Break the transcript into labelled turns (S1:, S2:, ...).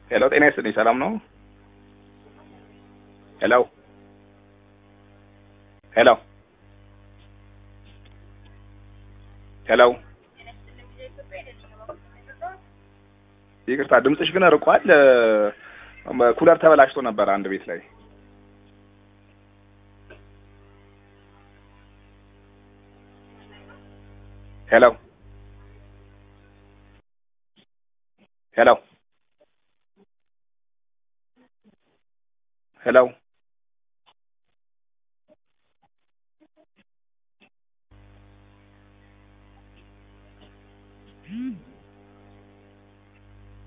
S1: ሄሎ ጤና ይስጥልኝ ሰላም ነው? ሄሎ ሄሎ ሄሎ ይቅርታ ድምፅሽ ግን ርቋል። ኩለር ተበላሽቶ ነበር አንድ ቤት ላይ። ሄሎ ሄሎ ሄሎ